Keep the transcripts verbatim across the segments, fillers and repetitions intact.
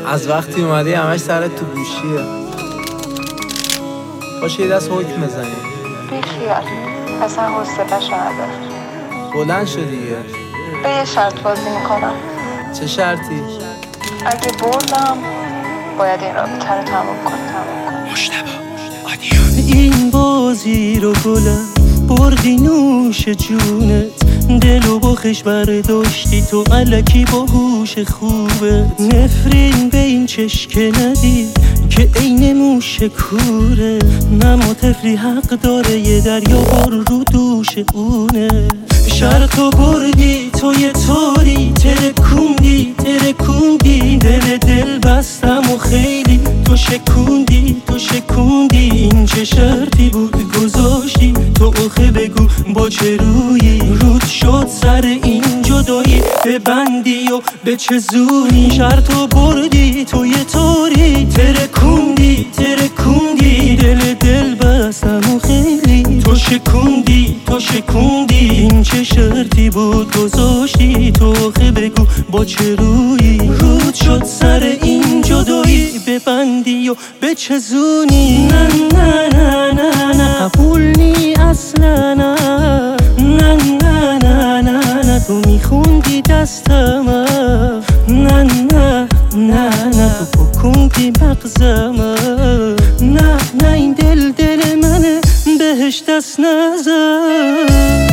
از وقتی اومدی همش سرت تو گوشیه. باشه یه دست حکم بزنیم. بیخیال، اصلا حوصله‌شو ندارم. بلند شو دیگه. به یه شرط بازی میکنم. چه شرطی؟ اگه بردم باید این رابطه رو تموم کنم. مجتبی آدیو. این بازی رو گلم بردی نوش جونت، دلو با خش برداشتی تو الکی با هوش خوبت. نفرین به این چشک ندی که عین موش کوره، نما طفلی حق داره یه دریا بر رو دوش اونه. شرطو بردی تو یه طوری ترکوندی ترکوندی، دل دل بستم و خیلی تو شکوندی تو شکوندی. این چه شرطی بود گذاشتی تو آخه بگو با چه رویی، رود شد سر این جدایی ببندی و به چه زونی. شرطو بردی تو یه طوری ترکوندی ترکوندی، دل دل بستم و خیلی تو شکوندی تو شکوندی. این چه شرطی بود گذاشتی تو آخه بگو با چه رویی، رود شد سر این جدایی ببندی و به چه زونی. نه نه نه نه نه قبول نی اصلا، نه نه نه نه نه نه تو میخوندی دستم، نه نه نه نه تو پکوندی مغزم، نه نه این دل دل منه بهش دست نزن.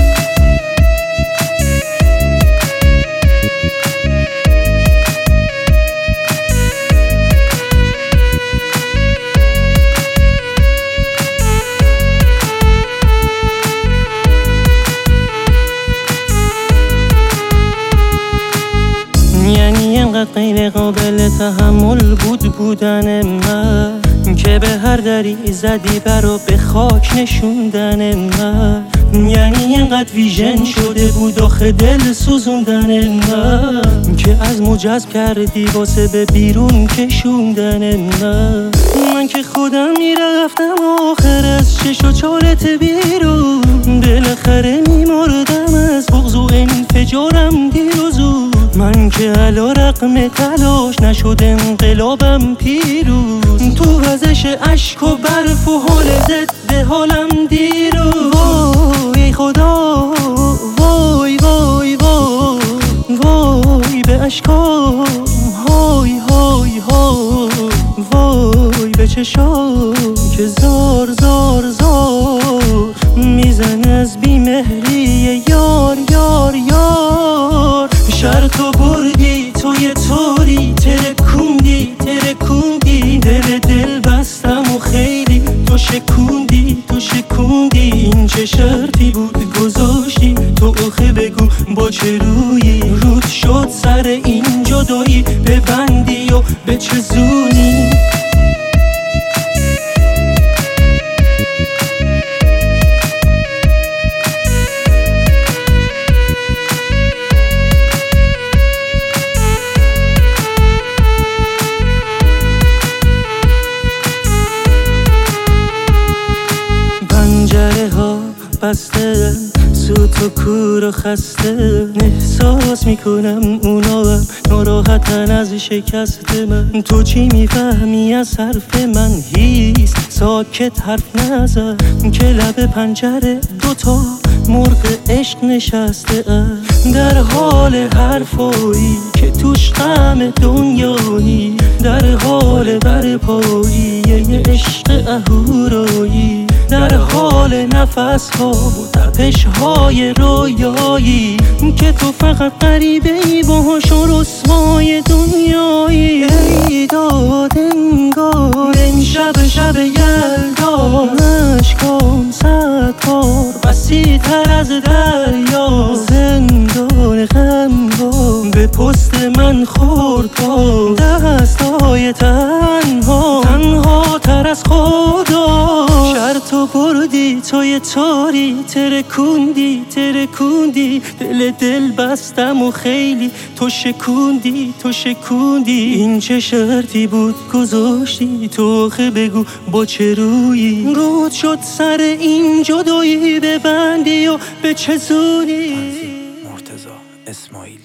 یعنی اینقدر غیر قابل تحمل بود بودن من که به هر دری زدی برا به خاک نشوندن من. یعنی اینقدر ویژن شده بود آخه دل سوزوندن من که از مجذب کردی واسه به بیرون کشوندن من. من که خودم میرفتم آخر از چش و چالت بیرون، بالاخره میمردم از بغض و انفجارم دیر و زود. من که علا رقم تلاش نشد انقلابم پیروز، تو وزش عشق و برف و حال ضد حالم دیروز. وای خدا وای وای وای وای به عشقام های های های، وای به چشام که زار زار زار میزن از بیمهری یار یار یار. شرطو بردی تو یه طوری ترکوندی ترکوندی، دل دل بستم و خیلی تو شکوندی تو شکوندی. این چه شرطی بود گذاشتی تو آخه بگو با چه رویی، رود شد سر این جدایی ببندی و به چه زونی. پنجره ها بسته سوت و کور و خسته، احساس میکنم اونا هم ناراحتن از شکست من. تو چی میفهمی از حرف من؟ هیس ساکت حرف نزن که لب پنجره دوتا مرغ عشق نشسته ام، در حال حرفایی که توش غم دنیایی، در حال برپایی یه عشق اهورایی، در حال نفس ها و تپش های رویایی که تو فقط غریبه ای باهاش و رسوای دنیایی. ای داد انگار این شب شب یلدا، اشکام صد بار وسیع تر از دریا، زندان غمگار به پست من خورد با دستای تنها تنها تر از خدا. شرطو بردی تو یه طوری ترکوندی ترکوندی، دل دل بستم و خیلی تو شکوندی تو شکوندی. این چه شرطی بود گذاشتی تو آخه بگو با چه رویی، رود شد سر این جدایی ببندی و به چه زونی. مرتضی اسماعیلی.